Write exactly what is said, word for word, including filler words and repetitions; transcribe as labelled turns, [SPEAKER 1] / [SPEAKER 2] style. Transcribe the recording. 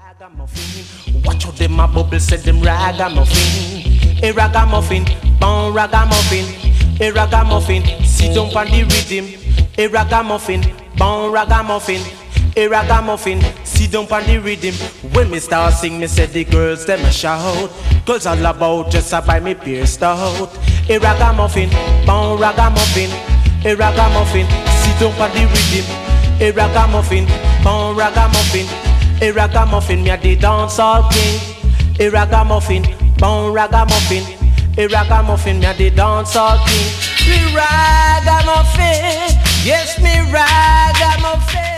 [SPEAKER 1] Ragamuffin, watch out them a bubble, said them ragamuffin. A ragamuffin, bon ragamuffin. A ragamuffin, sit down on the rhythm. A ragamuffin, bon ragamuffin. A ragamuffin, sit down on the rhythm. When me start sing, me say the girls them a shout. Girls all about just a buy me pierced out. A ragamuffin, bon ragamuffin. A ragamuffin, sit down on the rhythm. A ragamuffin, bon ragamuffin. A ragamuffin, me a the dancehall king. A ragamuffin, bon ragamuffin. A ragamuffin, me a the dancehall king. Me ragamuffin, yes me ragamuffin.